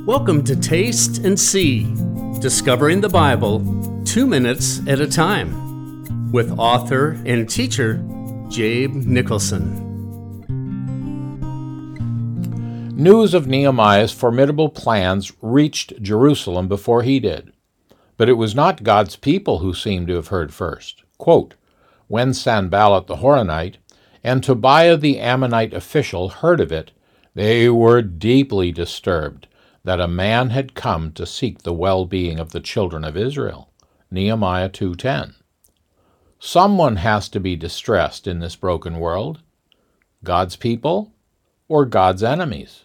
Welcome to Taste and See, discovering the Bible 2 minutes at a time, with author and teacher Jabe Nicholson. News of Nehemiah's formidable plans reached Jerusalem before he did. But it was not God's people who seemed to have heard first. Quote, when Sanballat the Horonite and Tobiah the Ammonite official heard of it, they were deeply disturbed that a man had come to seek the well-being of the children of Israel. Nehemiah 2:10. Someone has to be distressed in this broken world. God's people or God's enemies?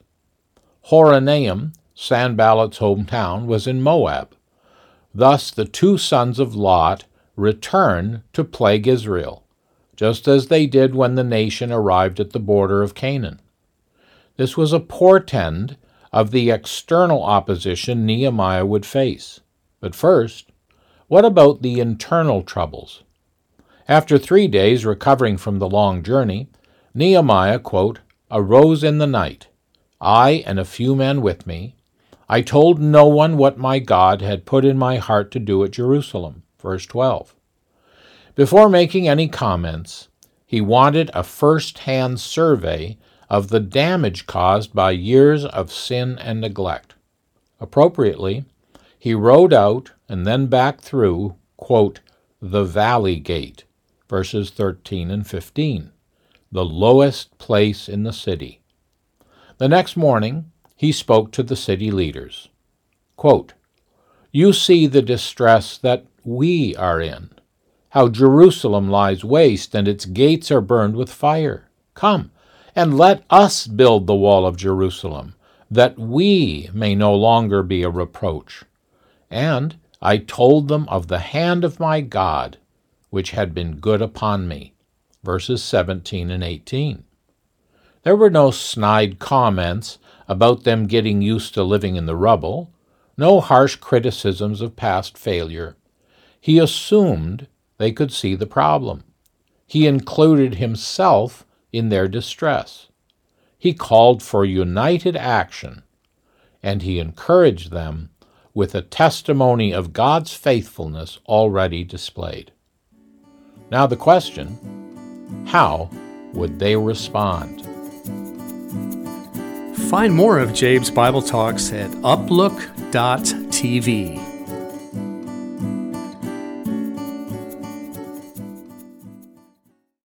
Horonaim, Sanballat's hometown, was in Moab. Thus the two sons of Lot returned to plague Israel, just as they did when the nation arrived at the border of Canaan. This was a portend of the external opposition Nehemiah would face. But first, what about the internal troubles? After 3 days recovering from the long journey, Nehemiah, quote, arose in the night, I and a few men with me. I told no one what my God had put in my heart to do at Jerusalem. Verse 12. Before making any comments, he wanted a first-hand survey of the damage caused by years of sin and neglect. Appropriately, he rode out and then back through, quote, the Valley Gate, verses 13 and 15, the lowest place in the city. The next morning, he spoke to the city leaders. Quote, you see the distress that we are in, how Jerusalem lies waste and its gates are burned with fire. Come, and let us build the wall of Jerusalem, that we may no longer be a reproach. And I told them of the hand of my God, which had been good upon me. Verses 17 and 18. There were no snide comments about them getting used to living in the rubble, no harsh criticisms of past failure. He assumed they could see the problem. He included himself in their distress. He called for united action, and he encouraged them with a testimony of God's faithfulness already displayed. Now the question, how would they respond? Find more of Jabe's Bible Talks at uplook.tv.